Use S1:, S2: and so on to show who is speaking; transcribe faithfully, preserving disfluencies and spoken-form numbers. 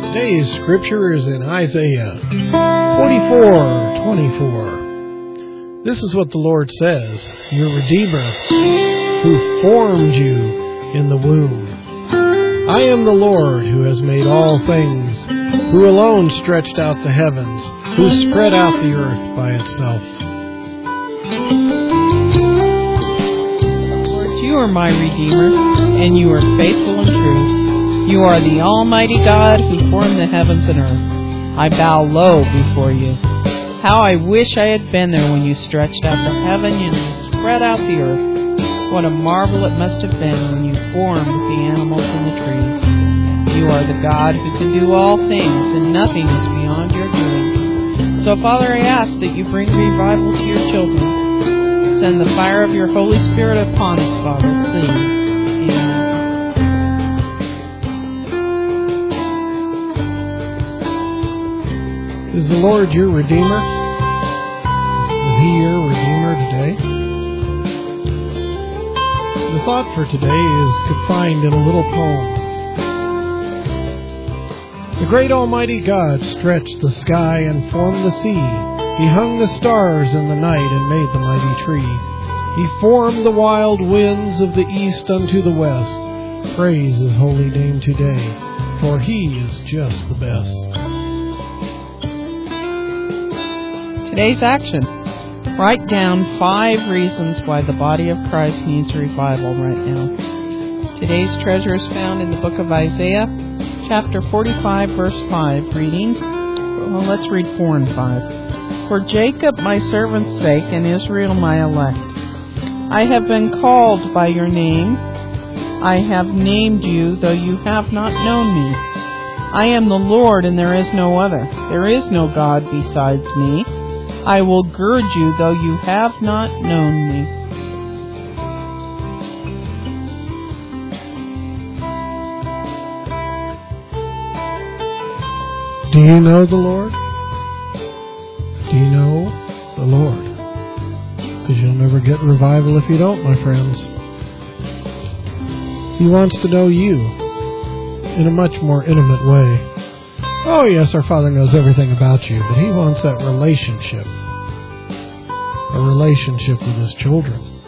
S1: Today's scripture is in Isaiah forty-four twenty-four. This is what the Lord says, your Redeemer, who formed you in the womb. I am the Lord who has made all things, who alone stretched out the heavens, who spread out the earth by itself.
S2: Lord, you are my Redeemer, and you are faithful and true. You are the Almighty God who formed the heavens and earth. I bow low before you. How I wish I had been there when you stretched out the heaven and you spread out the earth. What a marvel it must have been when you formed the animals and the trees. You are the God who can do all things, and nothing is beyond your doing. So, Father, I ask that you bring revival to your children. Send the fire of your Holy Spirit upon us, Father, please. Amen.
S1: Is the Lord your Redeemer? Is He your Redeemer today? The thought for today is confined in a little poem. The great Almighty God stretched the sky and formed the sea. He hung the stars in the night and made the mighty tree. He formed the wild winds of the east unto the west. Praise His holy name today, for He is just the best.
S2: Today's action. Write down five reasons why the body of Christ needs revival right now. Today's treasure is found in the book of Isaiah, chapter forty-five, verse five, reading, well, let's read four and five. For Jacob my servant's sake, and Israel my elect, I have been called by your name. I have named you, though you have not known me. I am the Lord, and there is no other. There is no God besides me. I will gird you, though you have not known me.
S1: Do you know the Lord? Do you know the Lord? Because you'll never get revival if you don't, my friends. He wants to know you in a much more intimate way. Oh, yes, our Father knows everything about you, but He wants that relationship. A relationship with His children.